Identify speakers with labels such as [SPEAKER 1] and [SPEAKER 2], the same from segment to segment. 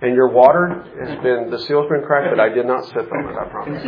[SPEAKER 1] And your water has been, the seal's been cracked, but I did not sip on it, I promise.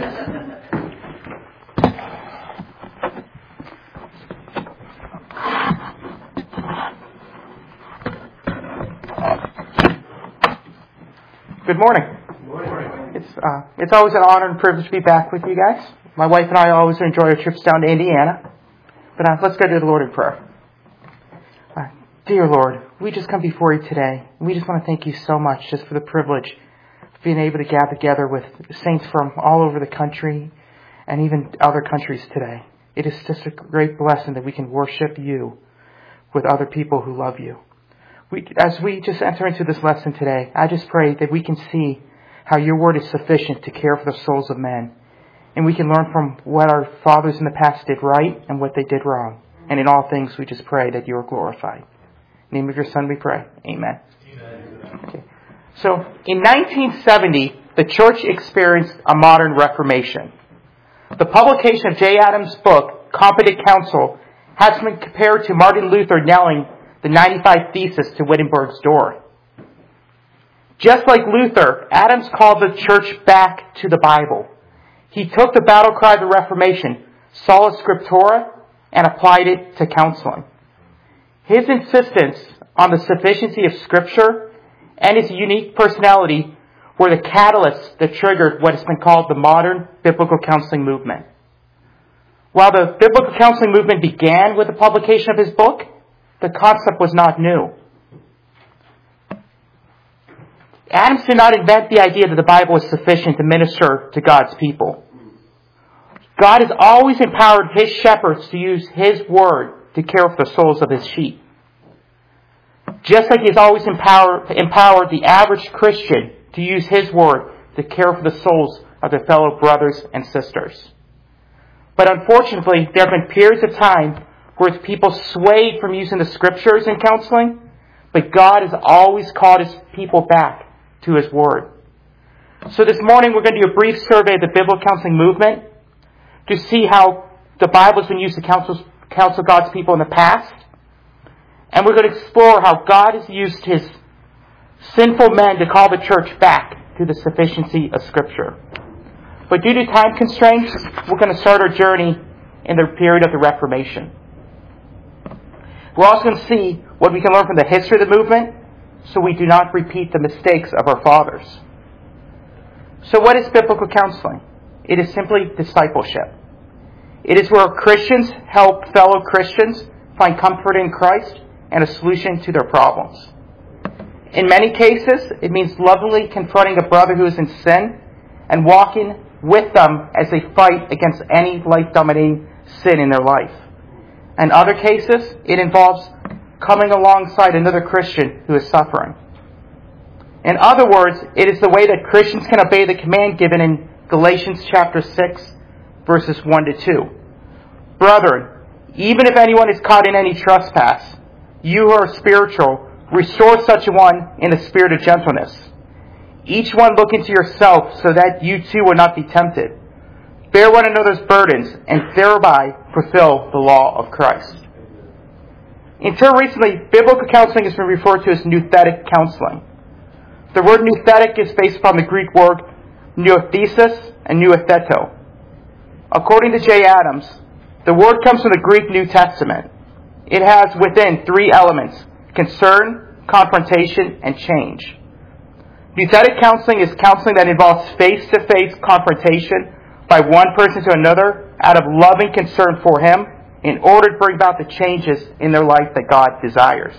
[SPEAKER 2] Good morning. It's always an honor and privilege to be back with you guys. My wife and I always enjoy our trips down to Indiana. But let's go to the Lord in prayer. Dear Lord, we just come before you today. We just want to thank you so much just for the privilege of being able to gather together with saints from all over the country and even other countries today. It is just a great blessing that we can worship you with other people who love you. As we just enter into this lesson today, I just pray that we can see how your word is sufficient to care for the souls of men. And we can learn from what our fathers in the past did right and what they did wrong. And in all things, we just pray that you are glorified. In the name of your Son we pray. Amen. Okay. So, in 1970, the church experienced a modern reformation. The publication of J. Adams' book, Competent Counsel, has been compared to Martin Luther nailing the 95 Theses to Wittenberg's door. Just like Luther, Adams called the church back to the Bible. He took the battle cry of the Reformation, sola scriptura, and applied it to counseling. His insistence on the sufficiency of Scripture and his unique personality were the catalysts that triggered what has been called the modern biblical counseling movement. While the biblical counseling movement began with the publication of his book, the concept was not new. Adams did not invent the idea that the Bible is sufficient to minister to God's people. God has always empowered his shepherds to use his word to care for the souls of his sheep. Just like he's always empowered the average Christian to use his word to care for the souls of their fellow brothers and sisters. But unfortunately, there have been periods of time where people swayed from using the scriptures in counseling, but God has always called his people back to his word. So this morning we're going to do a brief survey of the biblical counseling movement to see how the Bible has been used to counsel God's people in the past. And we're going to explore how God has used his sinful men to call the church back to the sufficiency of Scripture. But due to time constraints, we're going to start our journey in the period of the Reformation. We're also going to see what we can learn from the history of the movement so we do not repeat the mistakes of our fathers. So what is biblical counseling? It is simply discipleship. It is where Christians help fellow Christians find comfort in Christ and a solution to their problems. In many cases, it means lovingly confronting a brother who is in sin and walking with them as they fight against any life-dominating sin in their life. In other cases, it involves coming alongside another Christian who is suffering. In other words, it is the way that Christians can obey the command given in Galatians chapter 6, verses 1 to 2. Brethren, even if anyone is caught in any trespass, you who are spiritual, restore such a one in the spirit of gentleness. Each one look into yourself so that you too will not be tempted. Bear one another's burdens and thereby fulfill the law of Christ. Until recently, biblical counseling has been referred to as nouthetic counseling. The word nouthetic is based upon the Greek word nouthesis and noutheto. According to J. Adams, the word comes from the Greek New Testament. It has within three elements: concern, confrontation, and change. Nouthetic counseling is counseling that involves face-to-face confrontation by one person to another out of loving concern for him in order to bring about the changes in their life that God desires.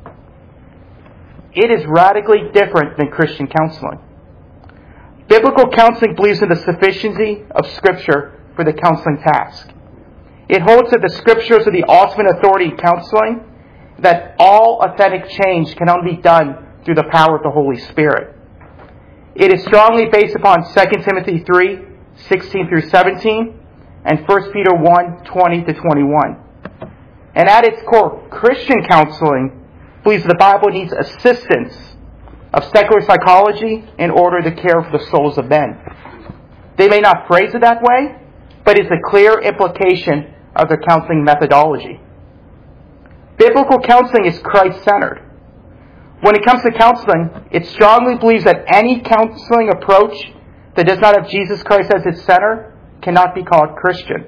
[SPEAKER 2] It is radically different than Christian counseling. Biblical counseling believes in the sufficiency of Scripture for the counseling task. It holds that the Scriptures are the ultimate authority in counseling, that all authentic change can only be done through the power of the Holy Spirit. It is strongly based upon 2 Timothy 3, 16 through 17, and 1 Peter 1, 20 to 21. And at its core, Christian counseling believes the Bible needs assistance of secular psychology in order to care for the souls of men. They may not phrase it that way, but it's a clear implication of their counseling methodology. Biblical counseling is Christ-centered. When it comes to counseling, it strongly believes that any counseling approach that does not have Jesus Christ as its center cannot be called Christian.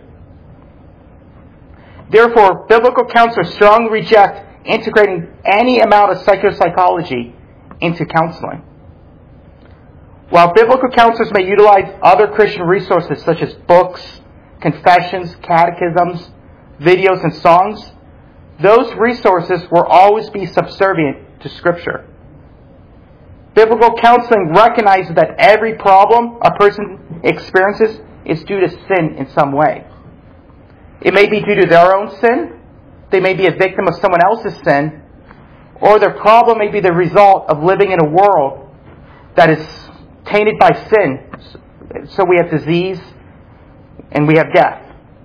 [SPEAKER 2] Therefore, biblical counselors strongly reject integrating any amount of psychopsychology into counseling. While biblical counselors may utilize other Christian resources such as books, confessions, catechisms, videos, and songs, those resources will always be subservient to Scripture. Biblical counseling recognizes that every problem a person experiences is due to sin in some way. It may be due to their own sin, they may be a victim of someone else's sin, or their problem may be the result of living in a world that is tainted by sin. So we have disease and we have death.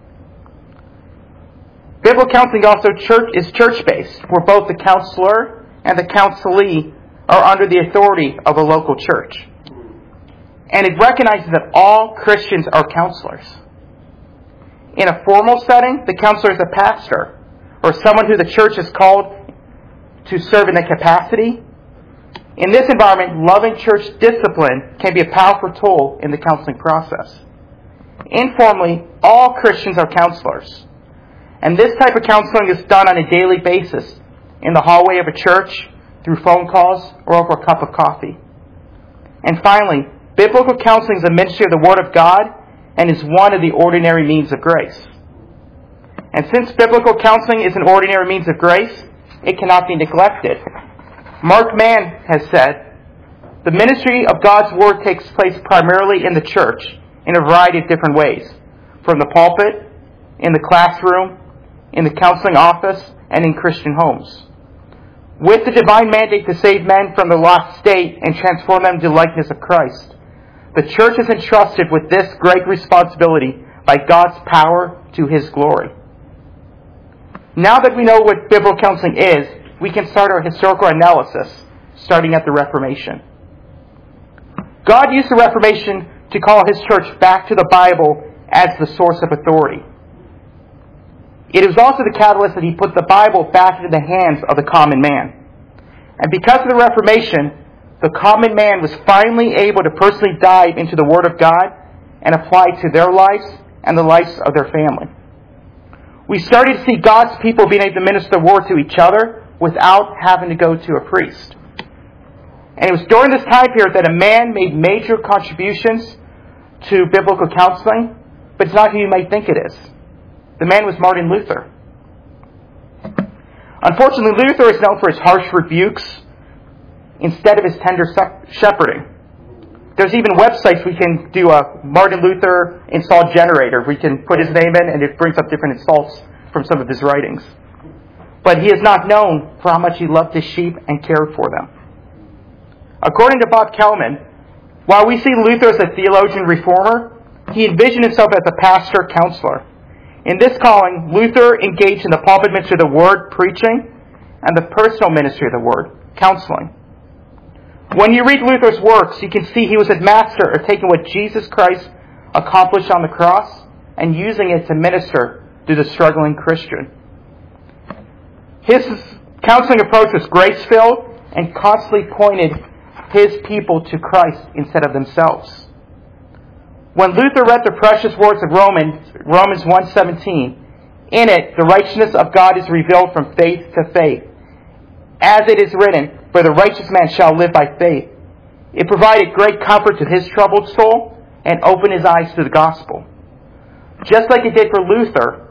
[SPEAKER 2] Biblical counseling also is church-based, where both the counselor and the counselee are under the authority of a local church. And it recognizes that all Christians are counselors. In a formal setting, the counselor is a pastor, or someone who the church has called to serve in that capacity. In this environment, loving church discipline can be a powerful tool in the counseling process. Informally, all Christians are counselors. And this type of counseling is done on a daily basis in the hallway of a church, through phone calls, or over a cup of coffee. And finally, biblical counseling is a ministry of the Word of God and is one of the ordinary means of grace. And since biblical counseling is an ordinary means of grace, it cannot be neglected. Mark Mann has said, "The ministry of God's Word takes place primarily in the church in a variety of different ways, from the pulpit, in the classroom, in the counseling office, and in Christian homes. With the divine mandate to save men from the lost state and transform them to the likeness of Christ, the church is entrusted with this great responsibility by God's power to His glory." Now that we know what biblical counseling is, we can start our historical analysis, starting at the Reformation. God used the Reformation to call His church back to the Bible as the source of authority. It was also the catalyst that He put the Bible back into the hands of the common man. And because of the Reformation, the common man was finally able to personally dive into the Word of God and apply it to their lives and the lives of their family. We started to see God's people being able to minister the Word to each other without having to go to a priest. And it was during this time period that a man made major contributions to biblical counseling, but it's not who you might think it is. The man was Martin Luther. Unfortunately, Luther is known for his harsh rebukes instead of his tender shepherding. There's even websites we can do a Martin Luther install generator. We can put his name in and it brings up different insults from some of his writings. But he is not known for how much he loved his sheep and cared for them. According to Bob Kelman, while we see Luther as a theologian reformer, he envisioned himself as a pastor counselor. In this calling, Luther engaged in the pulpit ministry of the Word, preaching, and the personal ministry of the Word, counseling. When you read Luther's works, you can see he was a master of taking what Jesus Christ accomplished on the cross and using it to minister to the struggling Christian. His counseling approach was grace-filled and constantly pointed his people to Christ instead of themselves. When Luther read the precious words of Romans 1:17, in it the righteousness of God is revealed from faith to faith. As it is written, "For the righteous man shall live by faith," it provided great comfort to his troubled soul and opened his eyes to the gospel. Just like it did for Luther,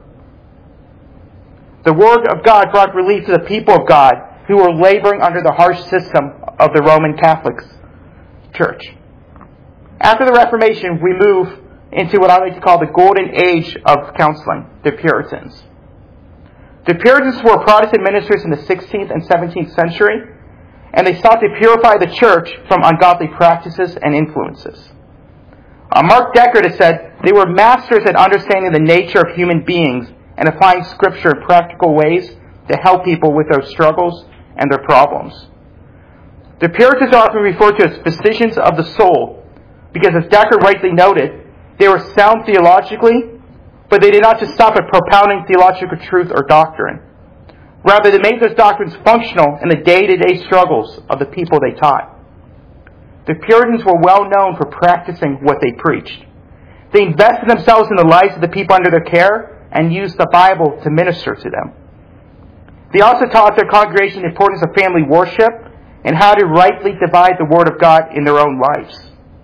[SPEAKER 2] the Word of God brought relief to the people of God who were laboring under the harsh system of the Roman Catholic Church. After the Reformation, we move into what I like to call the golden age of counseling, the Puritans. The Puritans were Protestant ministers in the 16th and 17th century, and they sought to purify the church from ungodly practices and influences. Mark Deckard has said they were masters at understanding the nature of human beings and applying Scripture in practical ways to help people with their struggles and their problems. The Puritans are often referred to as physicians of the soul, because as Deckard rightly noted, they were sound theologically, but they did not just stop at propounding theological truth or doctrine. Rather, they made those doctrines functional in the day-to-day struggles of the people they taught. The Puritans were well known for practicing what they preached. They invested themselves in the lives of the people under their care and used the Bible to minister to them. They also taught their congregation the importance of family worship and how to rightly divide the Word of God in their own lives.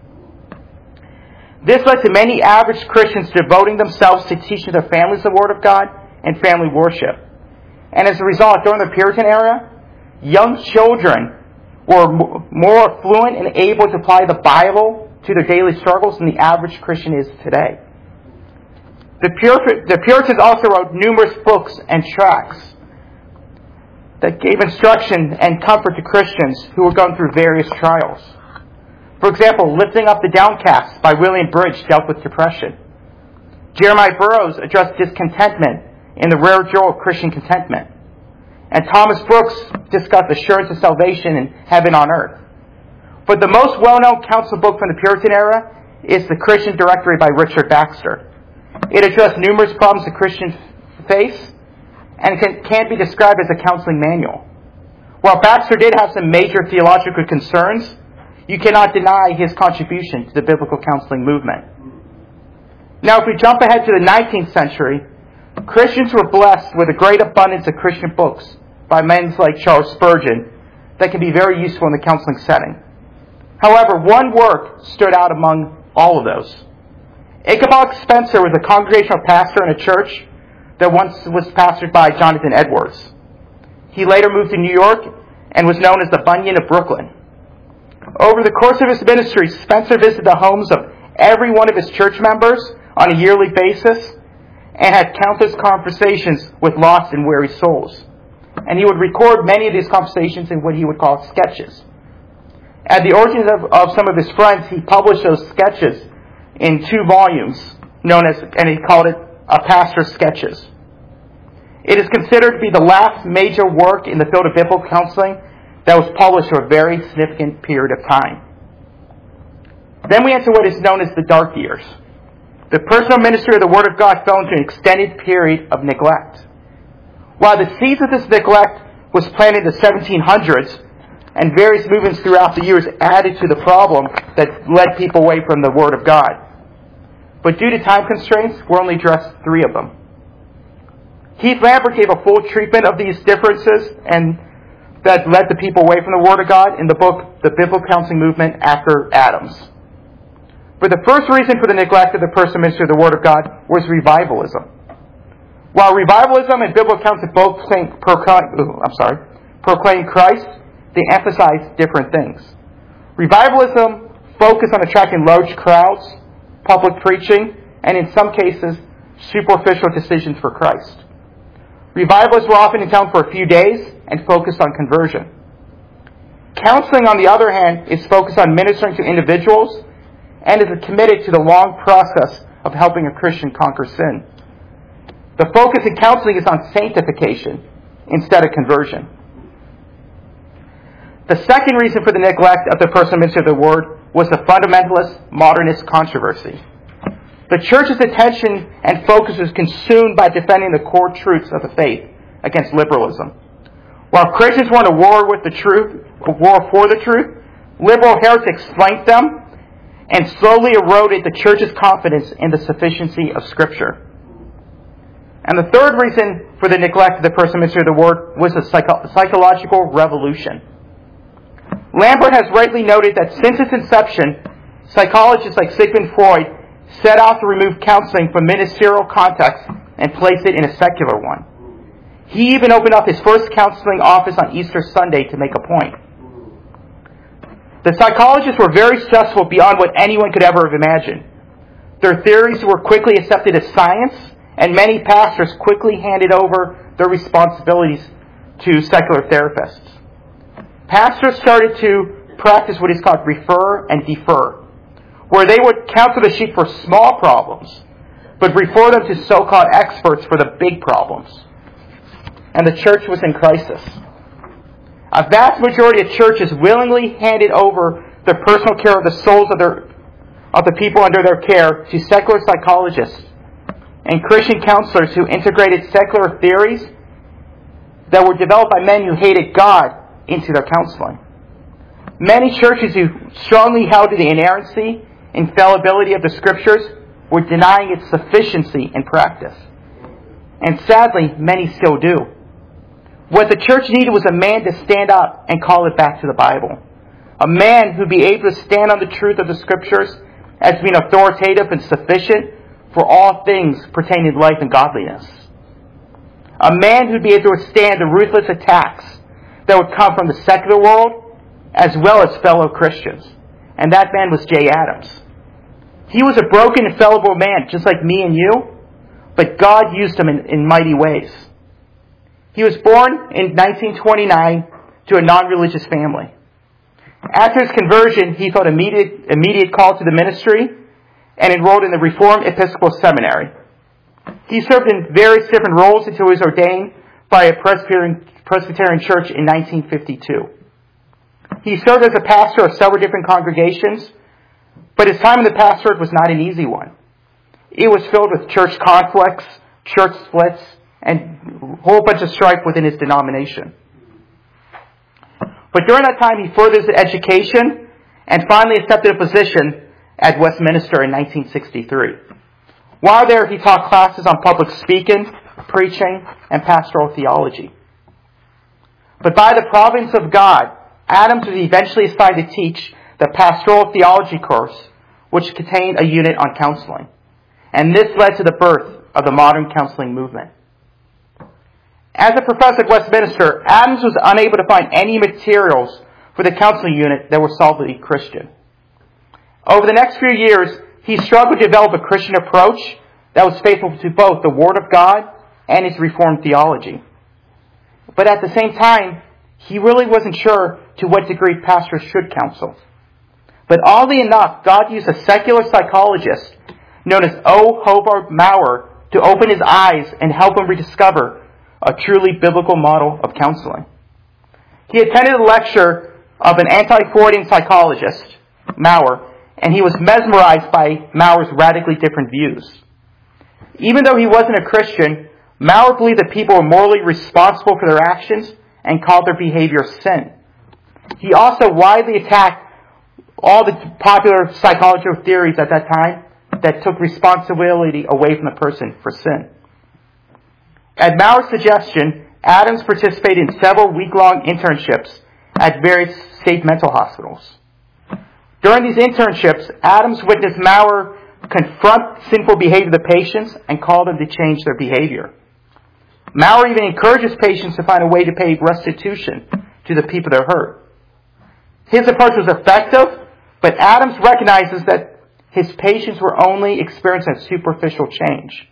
[SPEAKER 2] This led to many average Christians devoting themselves to teaching their families the Word of God and family worship. And as a result, during the Puritan era, young children were more fluent and able to apply the Bible to their daily struggles than the average Christian is today. The Puritans also wrote numerous books and tracts that gave instruction and comfort to Christians who were going through various trials. For example, Lifting Up the Downcast by William Bridge dealt with depression. Jeremiah Burroughs addressed discontentment in The Rare Joy of Christian Contentment. And Thomas Brooks discussed assurance of salvation in heaven on earth. But the most well-known counsel book from the Puritan era is The Christian Directory by Richard Baxter. It addressed numerous problems the Christians face and can be described as a counseling manual. While Baxter did have some major theological concerns, you cannot deny his contribution to the biblical counseling movement. Now, if we jump ahead to the 19th century, Christians were blessed with a great abundance of Christian books by men like Charles Spurgeon that can be very useful in the counseling setting. However, one work stood out among all of those. Ichabod Spencer was a congregational pastor in a church that once was pastored by Jonathan Edwards. He later moved to New York and was known as the Bunyan of Brooklyn. Over the course of his ministry, Spencer visited the homes of every one of his church members on a yearly basis and had countless conversations with lost and weary souls. And he would record many of these conversations in what he would call sketches. At the origins of some of his friends, he published those sketches in 2 volumes, and he called it A Pastor's Sketches. It is considered to be the last major work in the field of biblical counseling that was published for a very significant period of time. Then we enter what is known as the dark years. The personal ministry of the Word of God fell into an extended period of neglect. While the seeds of this neglect was planted in the 1700s, and various movements throughout the years added to the problem that led people away from the Word of God. But due to time constraints, we'll only address 3 of them. Keith Lambert gave a full treatment of these differences and that led the people away from the Word of God in the book, The Biblical Counseling Movement After Adams. But the first reason for the neglect of the personal ministry of the Word of God was revivalism. While revivalism and biblical counseling both proclaim Christ, they emphasize different things. Revivalism focused on attracting large crowds, public preaching, and in some cases, superficial decisions for Christ. Revivalists were often in town for a few days and focused on conversion. Counseling, on the other hand, is focused on ministering to individuals and is committed to the long process of helping a Christian conquer sin. The focus in counseling is on sanctification instead of conversion. The second reason for the neglect of the personal ministry of the Word was the fundamentalist modernist controversy. The church's attention and focus was consumed by defending the core truths of the faith against liberalism. While Christians were in a war with the truth, a war for the truth, liberal heretics flanked them and slowly eroded the church's confidence in the sufficiency of Scripture. And the third reason for the neglect of the personal ministry of the Word was a psychological revolution. Lambert has rightly noted that since its inception, psychologists like Sigmund Freud set out to remove counseling from ministerial context and place it in a secular one. He even opened up his first counseling office on Easter Sunday to make a point. The psychologists were very successful beyond what anyone could ever have imagined. Their theories were quickly accepted as science, and many pastors quickly handed over their responsibilities to secular therapists. Pastors started to practice what is called refer and defer, where they would counsel the sheep for small problems, but refer them to so-called experts for the big problems. And the church was in crisis. A vast majority of churches willingly handed over the personal care of the souls of the people under their care to secular psychologists and Christian counselors who integrated secular theories that were developed by men who hated God into their counseling. Many churches who strongly held to the inerrancy, infallibility of the Scriptures were denying its sufficiency in practice. And sadly, many still do. What the church needed was a man to stand up and call it back to the Bible. A man who'd be able to stand on the truth of the Scriptures as being authoritative and sufficient for all things pertaining to life and godliness. A man who'd be able to withstand the ruthless attacks that would come from the secular world as well as fellow Christians. And that man was Jay Adams. He was a broken and fallible man, just like me and you, but God used him in mighty ways. He was born in 1929 to a non-religious family. After his conversion, he felt immediate call to the ministry and enrolled in the Reformed Episcopal Seminary. He served in various different roles until he was ordained by a Presbyterian church in 1952. He served as a pastor of several different congregations, but his time in the pastorate was not an easy one. It was filled with church conflicts, church splits, and a whole bunch of strife within his denomination. But during that time, he furthered his education and finally accepted a position at Westminster in 1963. While there, he taught classes on public speaking, preaching, and pastoral theology. But by the providence of God, Adams was eventually assigned to teach the pastoral theology course, which contained a unit on counseling. And this led to the birth of the modern counseling movement. As a professor at Westminster, Adams was unable to find any materials for the counseling unit that were solidly Christian. Over the next few years, he struggled to develop a Christian approach that was faithful to both the Word of God and his Reformed theology. But at the same time, he really wasn't sure to what degree pastors should counsel. But oddly enough, God used a secular psychologist known as O. Hobart Maurer to open his eyes and help him rediscover a truly biblical model of counseling. He attended a lecture of an anti-Freudian psychologist, Maurer, and he was mesmerized by Maurer's radically different views. Even though he wasn't a Christian, Maurer believed that people were morally responsible for their actions and called their behavior sin. He also widely attacked all the popular psychological theories at that time that took responsibility away from the person for sin. At Maurer's suggestion, Adams participated in several week-long internships at various state mental hospitals. During these internships, Adams witnessed Maurer confront sinful behavior of the patients and call them to change their behavior. Maurer even encourages patients to find a way to pay restitution to the people that are hurt. His approach was effective, but Adams recognizes that his patients were only experiencing a superficial change.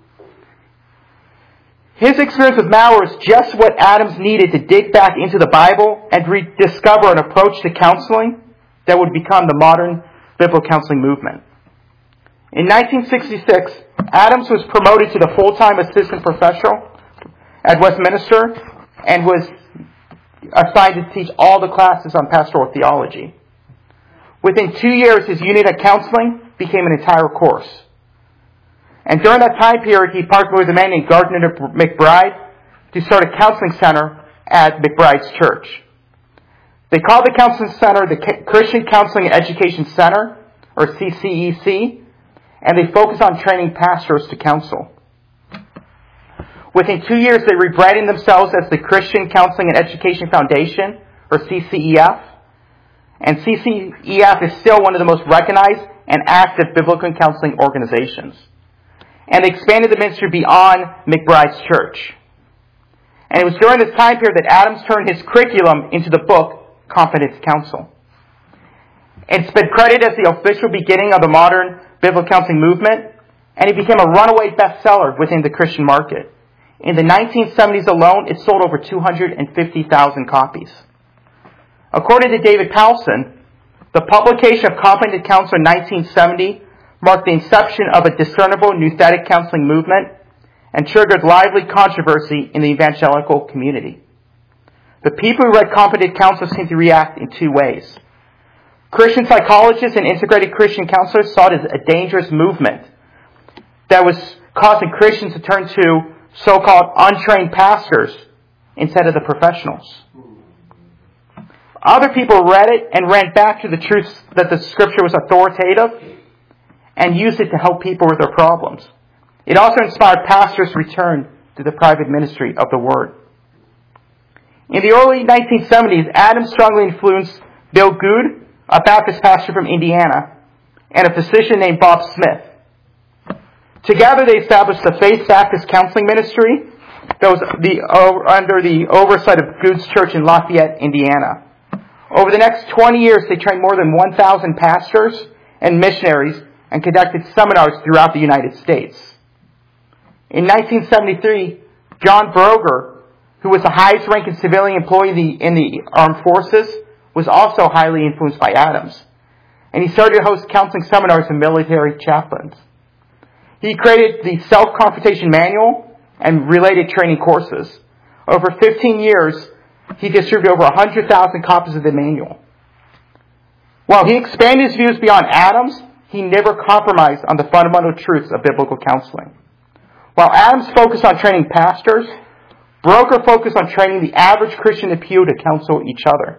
[SPEAKER 2] His experience with Maurer is just what Adams needed to dig back into the Bible and rediscover an approach to counseling that would become the modern biblical counseling movement. In 1966, Adams was promoted to the full-time assistant professor at Westminster and was assigned to teach all the classes on pastoral theology. Within 2 years, his unit of counseling became an entire course. And during that time period, he partnered with a man named Gardner McBride to start a counseling center at McBride's church. They called the counseling center the Christian Counseling and Education Center, or CCEC, and they focused on training pastors to counsel. Within 2 years, they rebranded themselves as the Christian Counseling and Education Foundation, or CCEF. And CCEF is still one of the most recognized and active biblical counseling organizations. And they expanded the ministry beyond McBride's church. And it was during this time period that Adams turned his curriculum into the book, Confidence Counsel. It's been credited as the official beginning of the modern biblical counseling movement, and it became a runaway bestseller within the Christian market. In the 1970s alone, it sold over 250,000 copies. According to David Powelson, the publication of Confidence Counsel in 1970 marked the inception of a discernible nouthetic counseling movement and triggered lively controversy in the evangelical community. The people who read Confidence Counsel seemed to react in two ways. Christian psychologists and integrated Christian counselors saw it as a dangerous movement that was causing Christians to turn to so-called untrained pastors instead of the professionals. Other people read it and ran back to the truth that the Scripture was authoritative and used it to help people with their problems. It also inspired pastors to return to the private ministry of the Word. In the early 1970s, Adams strongly influenced Bill Good, a Baptist pastor from Indiana, and a physician named Bob Smith. Together they established the Faith Baptist Counseling Ministry that was under the oversight of Good's Church in Lafayette, Indiana. Over the next 20 years, they trained more than 1,000 pastors and missionaries and conducted seminars throughout the United States. In 1973, John Broger, who was the highest-ranking civilian employee in the armed forces, was also highly influenced by Adams. And he started to host counseling seminars for military chaplains. He created the Self-Confrontation Manual and related training courses. Over 15 years, he distributed over 100,000 copies of the manual. While he expanded his views beyond Adams, he never compromised on the fundamental truths of biblical counseling. While Adams focused on training pastors, Broker focused on training the average Christian in the pew to counsel each other.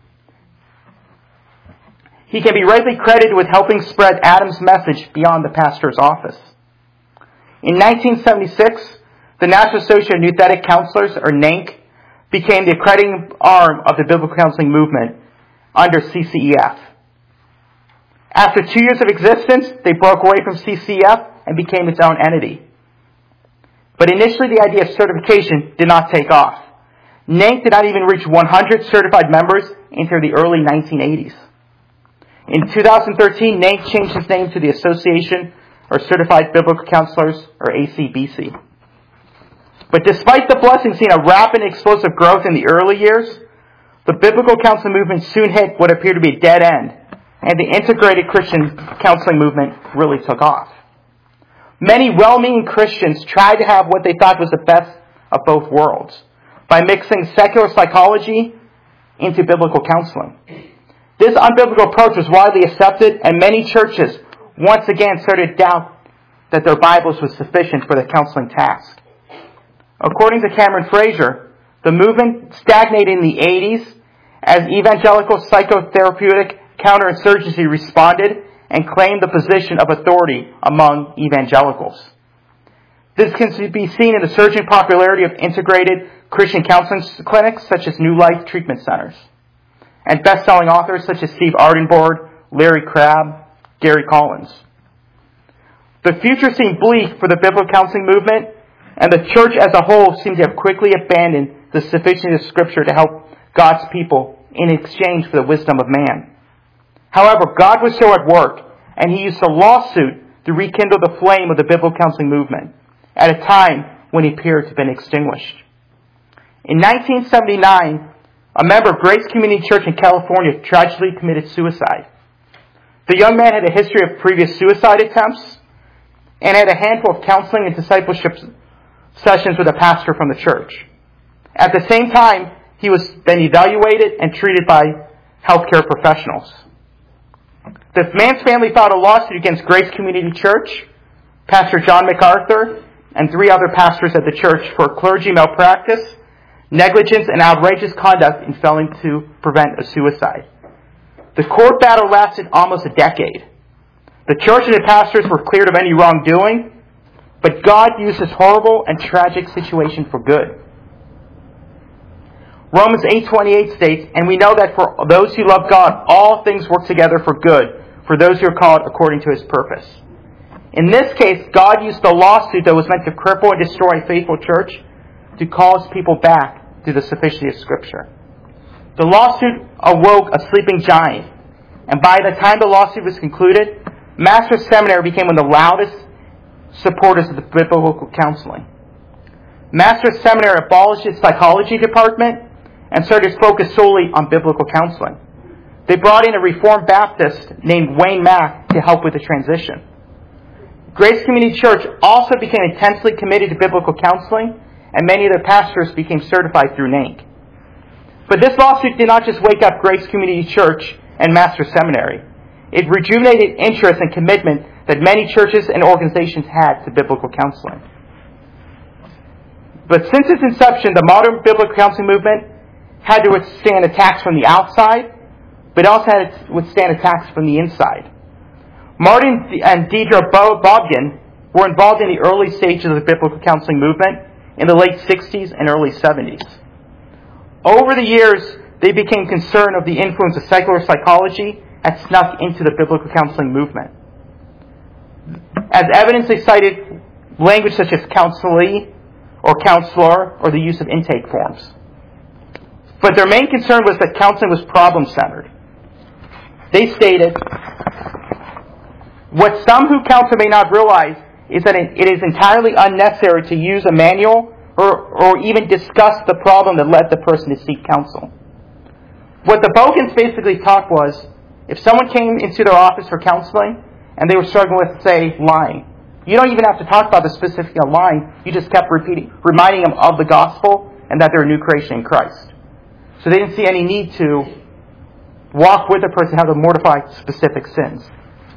[SPEAKER 2] He can be rightly credited with helping spread Adams' message beyond the pastor's office. In 1976, the National Association of Nouthetic Counselors, or NANC, became the accrediting arm of the biblical counseling movement under CCEF. After 2 years of existence, they broke away from CCEF and became its own entity. But initially, the idea of certification did not take off. NANC did not even reach 100 certified members until the early 1980s. In 2013, NANC changed its name to the Association or Certified Biblical Counselors, or ACBC. But despite the blessing seeing a rapid and explosive growth in the early years, the biblical counseling movement soon hit what appeared to be a dead end, and the integrated Christian counseling movement really took off. Many well-meaning Christians tried to have what they thought was the best of both worlds by mixing secular psychology into biblical counseling. This unbiblical approach was widely accepted, and many churches once again started to doubt that their Bibles was sufficient for the counseling task. According to Cameron Fraser, the movement stagnated in the 80s as evangelical psychotherapeutic counterinsurgency responded and claimed the position of authority among evangelicals. This can be seen in the surging popularity of integrated Christian counseling clinics such as New Life Treatment Centers, and best-selling authors such as Steve Ardenborg, Larry Crabb, Gary Collins. The future seemed bleak for the biblical counseling movement, and the church as a whole seemed to have quickly abandoned the sufficiency of Scripture to help God's people in exchange for the wisdom of man. However, God was still at work, and He used a lawsuit to rekindle the flame of the biblical counseling movement at a time when it appeared to have been extinguished. In 1979, a member of Grace Community Church in California tragically committed suicide. The young man had a history of previous suicide attempts and had a handful of counseling and discipleship sessions with a pastor from the church. At the same time, he was then evaluated and treated by healthcare professionals. The man's family filed a lawsuit against Grace Community Church, Pastor John MacArthur, and 3 other pastors at the church for clergy malpractice, negligence, and outrageous conduct in failing to prevent a suicide. The court battle lasted almost a decade. The church and the pastors were cleared of any wrongdoing, but God used this horrible and tragic situation for good. Romans 8:28 states, "And we know that for those who love God, all things work together for good, for those who are called according to His purpose." In this case, God used the lawsuit that was meant to cripple and destroy a faithful church to call His people back to the sufficiency of Scripture. The lawsuit awoke a sleeping giant, and by the time the lawsuit was concluded, Masters Seminary became one of the loudest supporters of the biblical counseling. Masters Seminary abolished its psychology department and started to focus solely on biblical counseling. They brought in a Reformed Baptist named Wayne Mack to help with the transition. Grace Community Church also became intensely committed to biblical counseling, and many of their pastors became certified through NANC. But this lawsuit did not just wake up Grace Community Church and Masters Seminary. It rejuvenated interest and commitment that many churches and organizations had to biblical counseling. But since its inception, the modern biblical counseling movement had to withstand attacks from the outside, but also had to withstand attacks from the inside. Martin and Deidre Bobgen were involved in the early stages of the biblical counseling movement in the late 60s and early 70s. Over the years, they became concerned of the influence of secular psychology had snuck into the biblical counseling movement. As evidence, they cited language such as counselee or counselor or the use of intake forms. But their main concern was that counseling was problem-centered. They stated, "What some who counsel may not realize is that it is entirely unnecessary to use a manual or even discuss the problem that led the person to seek counsel." What the Bogens basically taught was, if someone came into their office for counseling and they were struggling with, say, lying, you don't even have to talk about the specific lying. You just kept reminding them of the gospel and that they're a new creation in Christ. So they didn't see any need to walk with a person how to mortify specific sins.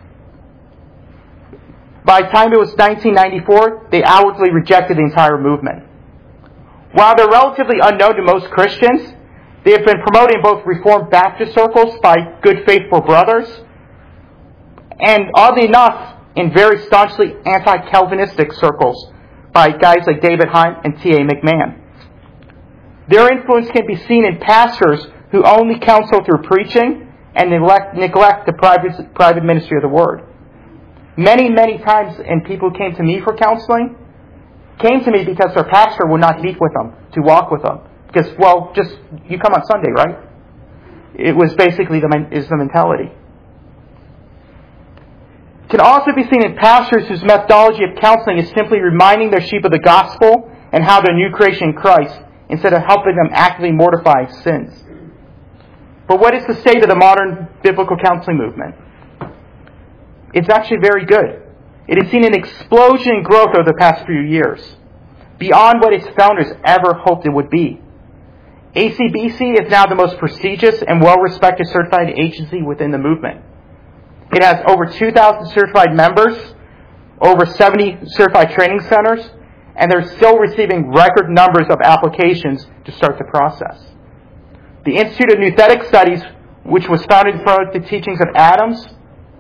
[SPEAKER 2] By the time it was 1994, they outwardly rejected the entire movement. While they're relatively unknown to most Christians, they have been promoted in both Reformed Baptist circles by Good Faithful Brothers, and oddly enough, in very staunchly anti-Calvinistic circles by guys like David Heim and T.A. McMahon. Their influence can be seen in pastors who only counsel through preaching and neglect the private ministry of the Word. Many, many times, and people who came to me for counseling came to me because their pastor would not meet with them, to walk with them. Because, well, just, you come on Sunday, right? It was basically the mentality. It can also be seen in pastors whose methodology of counseling is simply reminding their sheep of the gospel and how they're new creation in Christ, instead of helping them actively mortify sins. But what is the state of the modern biblical counseling movement? It's actually very good. It has seen an explosion in growth over the past few years, beyond what its founders ever hoped it would be. ACBC is now the most prestigious and well-respected certified agency within the movement. It has over 2,000 certified members, over 70 certified training centers, and they're still receiving record numbers of applications to start the process. The Institute of Nouthetic Studies, which was founded to promote the teachings of Adams,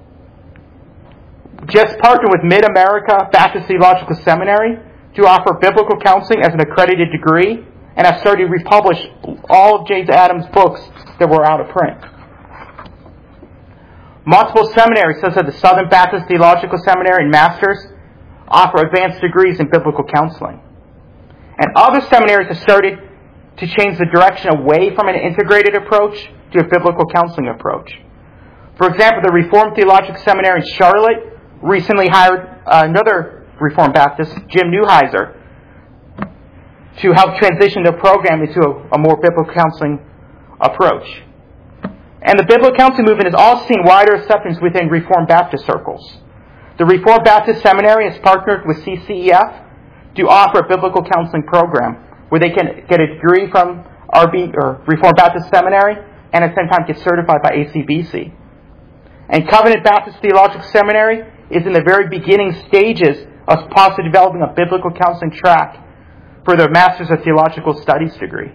[SPEAKER 2] just partnered with Mid-America Baptist Theological Seminary to offer biblical counseling as an accredited degree, and have started to republish all of James Adams' books that were out of print. Multiple seminaries, such as the Southern Baptist Theological Seminary and Masters, offer advanced degrees in biblical counseling. And other seminaries have started to change the direction away from an integrated approach to a biblical counseling approach. For example, the Reformed Theological Seminary in Charlotte recently hired another Reformed Baptist, Jim Neuheiser, to help transition the program into a more biblical counseling approach. And the biblical counseling movement has also seen wider acceptance within Reformed Baptist circles. The Reformed Baptist Seminary has partnered with CCEF to offer a biblical counseling program where they can get a degree from Reformed Baptist Seminary and at the same time get certified by ACBC. And Covenant Baptist Theological Seminary is in the very beginning stages of possibly developing a biblical counseling track for their Master's of Theological Studies degree.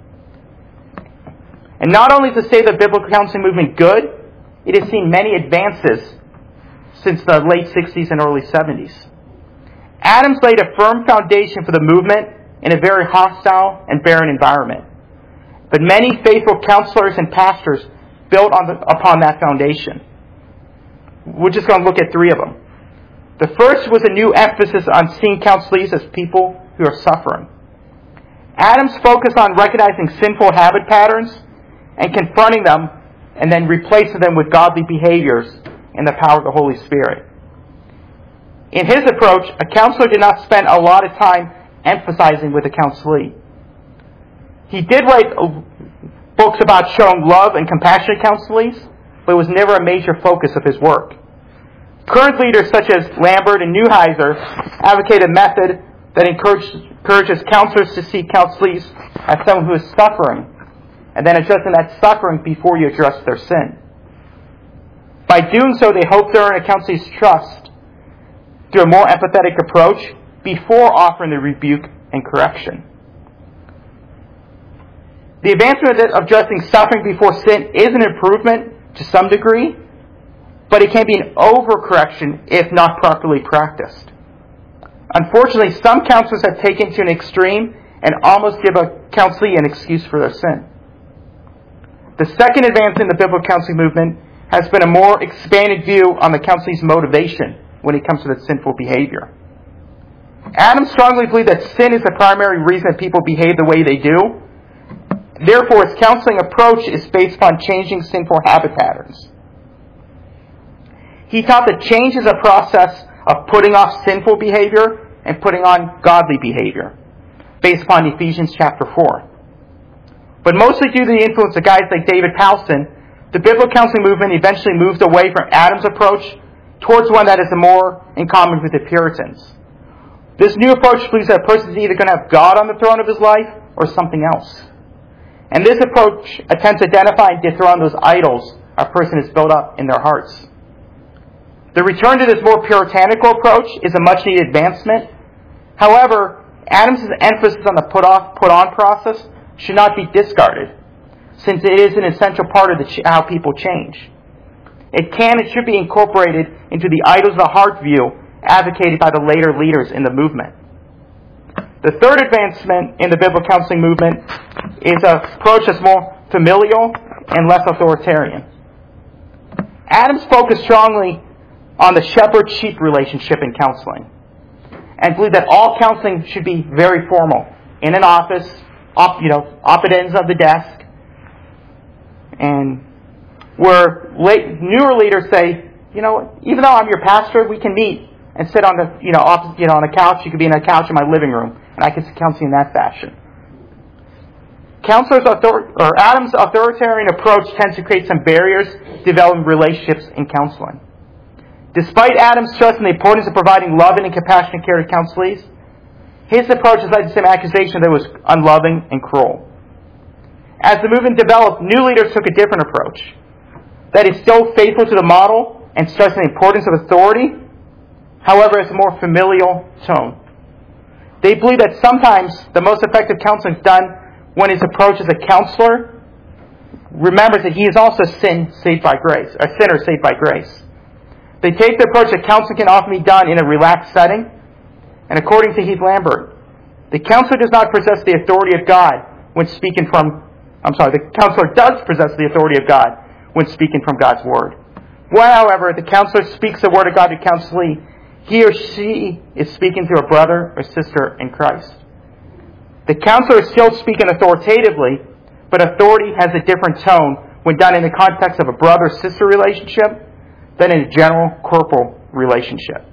[SPEAKER 2] And not only is the state of the biblical counseling movement good, it has seen many advances since the late 60s and early 70s. Adams laid a firm foundation for the movement in a very hostile and barren environment. But many faithful counselors and pastors built upon that foundation. We're just going to look at three of them. The first was a new emphasis on seeing counselees as people who are suffering. Adams focused on recognizing sinful habit patterns and confronting them and then replacing them with godly behaviors in the power of the Holy Spirit. In his approach, a counselor did not spend a lot of time emphasizing with a counselee. He did write books about showing love and compassion to counselees, but it was never a major focus of his work. Current leaders such as Lambert and Neuheiser advocate a method that encourages counselors to see counselees as someone who is suffering, and then addressing that suffering before you address their sin. By doing so, they hope to earn a counselee's trust through a more empathetic approach before offering the rebuke and correction. The advancement of addressing suffering before sin is an improvement to some degree, but it can be an overcorrection if not properly practiced. Unfortunately, some counselors have taken to an extreme and almost give a counselee an excuse for their sin. The second advance in the biblical counseling movement has been a more expanded view on the counselee's motivation when it comes to the sinful behavior. Adams strongly believed that sin is the primary reason that people behave the way they do. Therefore, his counseling approach is based upon changing sinful habit patterns. He taught that change is a process of putting off sinful behavior and putting on godly behavior, based upon Ephesians chapter 4. But mostly due to the influence of guys like David Powlison, the biblical counseling movement eventually moved away from Adams' approach towards one that is more in common with the Puritans. This new approach believes that a person is either going to have God on the throne of his life or something else. And this approach attempts to identify and dethrone those idols a person has built up in their hearts. The return to this more puritanical approach is a much-needed advancement. However, Adams' emphasis on the put-on process should not be discarded, since it is an essential part of how people change. It can and should be incorporated into the idols of the heart view advocated by the later leaders in the movement. The third advancement in the biblical counseling movement is an approach that's more familial and less authoritarian. Adams focused strongly on the shepherd-sheep relationship in counseling and believed that all counseling should be very formal, in an office, opposite ends of the desk, and where newer leaders say, even though I'm your pastor, we can meet and sit on on a couch. You could be on a couch in my living room, and I can counsel you in that fashion. Adams' authoritarian approach tends to create some barriers to developing relationships in counseling. Despite Adams' stress on the importance of providing loving and compassionate care to counselees, his approach has led to some accusation that it was unloving and cruel. As the movement developed, new leaders took a different approach that is still faithful to the model and stressing the importance of authority, however, it's a more familial tone. They believe that sometimes the most effective counseling is done when his approach as a counselor remembers that he is also a sinner saved by grace. They take the approach that counseling can often be done in a relaxed setting, and according to Heath Lambert, the counselor does not possess the authority of God when speaking from the counselor does possess the authority of God when speaking from God's Word. When, however, the counselor speaks the Word of God to counselee, he or she is speaking to a brother or sister in Christ. The counselor is still speaking authoritatively, but authority has a different tone when done in the context of a brother-sister relationship than in a general corporal relationship.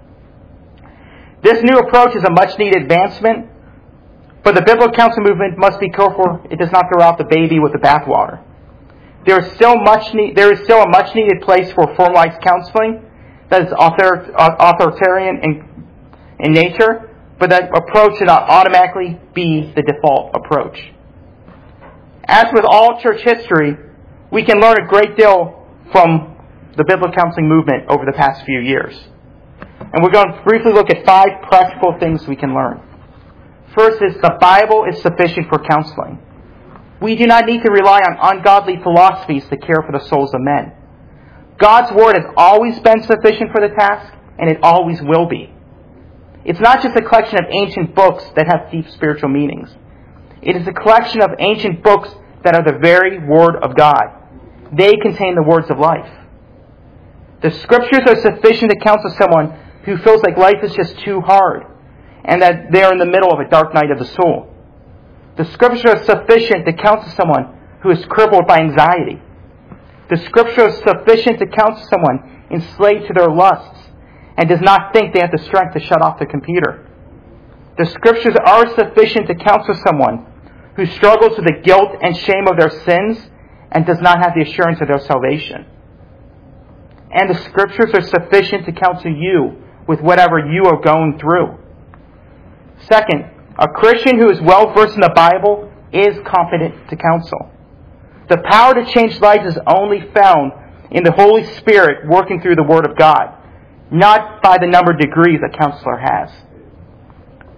[SPEAKER 2] This new approach is a much-needed advancement, but the biblical counseling movement must be careful it does not throw out the baby with the bathwater. There is still a much-needed place for formalized counseling that is authoritarian in nature, but that approach should not automatically be the default approach. As with all church history, we can learn a great deal from the biblical counseling movement over the past few years. And we're going to briefly look at 5 practical things we can learn. First is the Bible is sufficient for counseling. We do not need to rely on ungodly philosophies to care for the souls of men. God's Word has always been sufficient for the task, and it always will be. It's not just a collection of ancient books that have deep spiritual meanings. It is a collection of ancient books that are the very Word of God. They contain the words of life. The Scriptures are sufficient to counsel someone who feels like life is just too hard and that they are in the middle of a dark night of the soul. The Scriptures are sufficient to counsel someone who is crippled by anxiety. The Scripture is sufficient to counsel someone enslaved to their lusts and does not think they have the strength to shut off the computer. The Scriptures are sufficient to counsel someone who struggles with the guilt and shame of their sins and does not have the assurance of their salvation. And the Scriptures are sufficient to counsel you with whatever you are going through. Second, a Christian who is well versed in the Bible is competent to counsel. The power to change lives is only found in the Holy Spirit working through the Word of God, not by the number of degrees a counselor has.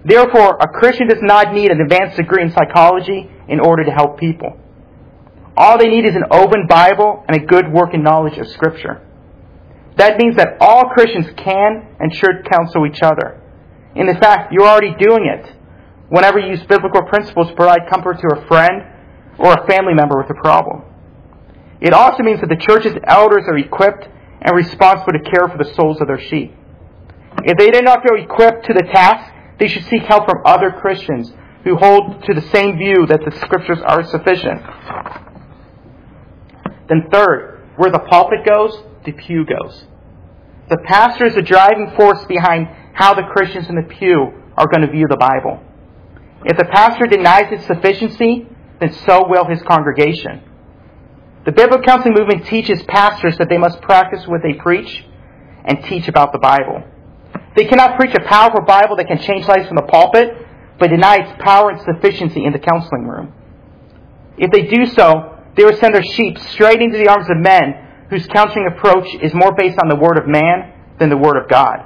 [SPEAKER 2] Therefore, a Christian does not need an advanced degree in psychology in order to help people. All they need is an open Bible and a good working knowledge of Scripture. That means that all Christians can and should counsel each other. And in fact, you're already doing it whenever you use biblical principles to provide comfort to a friend or a family member with a problem. It also means that the church's elders are equipped and responsible to care for the souls of their sheep. If they do not feel equipped to the task, they should seek help from other Christians who hold to the same view that the Scriptures are sufficient. Then third, where the pulpit goes, the pew goes. The pastor is the driving force behind how the Christians in the pew are going to view the Bible. If the pastor denies its sufficiency, then so will his congregation. The biblical counseling movement teaches pastors that they must practice what they preach and teach about the Bible. They cannot preach a powerful Bible that can change lives from the pulpit, but deny its power and sufficiency in the counseling room. If they do so, they will send their sheep straight into the arms of men whose counseling approach is more based on the Word of man than the Word of God.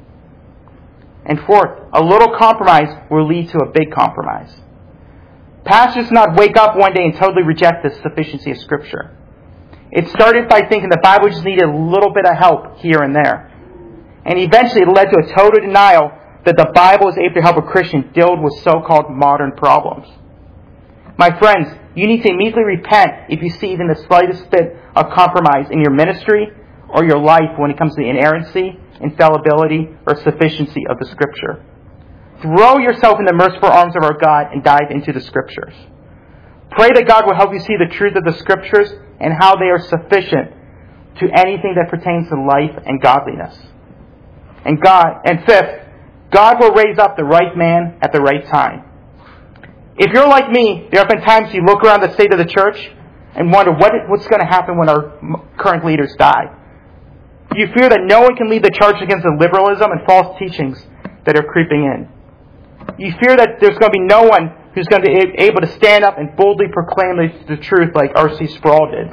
[SPEAKER 2] And fourth, a little compromise will lead to a big compromise. Pastors do not wake up one day and totally reject the sufficiency of Scripture. It started by thinking the Bible just needed a little bit of help here and there. And eventually it led to a total denial that the Bible is able to help a Christian deal with so-called modern problems. My friends, you need to immediately repent if you see even the slightest bit of compromise in your ministry or your life when it comes to the inerrancy, infallibility, or sufficiency of the Scripture. Throw yourself in the merciful arms of our God and dive into the Scriptures. Pray that God will help you see the truth of the Scriptures and how they are sufficient to anything that pertains to life and godliness. And fifth, God will raise up the right man at the right time. If you're like me, there have been times you look around the state of the church and wonder what's going to happen when our current leaders die. You fear that no one can lead the charge against the liberalism and false teachings that are creeping in. You fear that there's going to be no one who's going to be able to stand up and boldly proclaim the truth like R.C. Sproul did.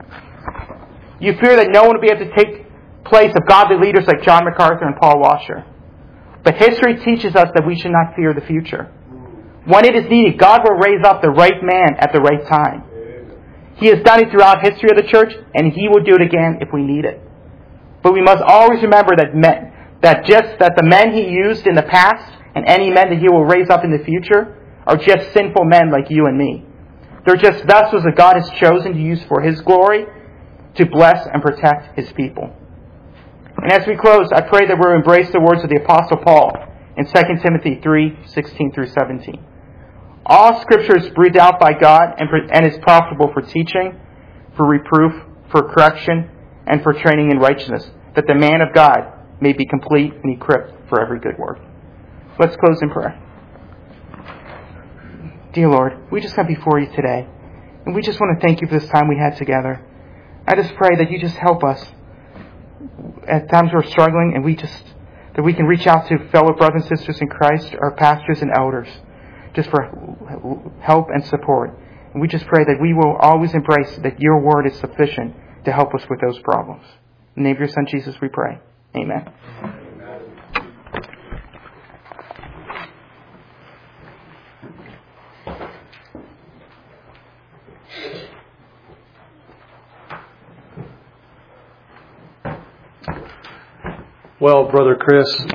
[SPEAKER 2] You fear that no one will be able to take place of godly leaders like John MacArthur and Paul Washer. But history teaches us that we should not fear the future. When it is needed, God will raise up the right man at the right time. He has done it throughout history of the church, and He will do it again if we need it. But we must always remember that the men He used in the past and any men that He will raise up in the future are just sinful men like you and me. They're just vessels that God has chosen to use for His glory to bless and protect His people. And as we close, I pray that we'll embrace the words of the Apostle Paul in 2 Timothy 3:16 through 17. All Scripture is breathed out by God and is profitable for teaching, for reproof, for correction, and for training in righteousness, that the man of God may be complete and equipped for every good work. Let's close in prayer. Dear Lord, we just come before You today, and we just want to thank You for this time we had together. I just pray that You just help us at times we're struggling, and that we can reach out to fellow brothers and sisters in Christ, our pastors and elders, just for help and support. And we just pray that we will always embrace that Your Word is sufficient to help us with those problems. In the name of Your Son, Jesus, we pray. Amen.
[SPEAKER 1] Well, Brother Chris,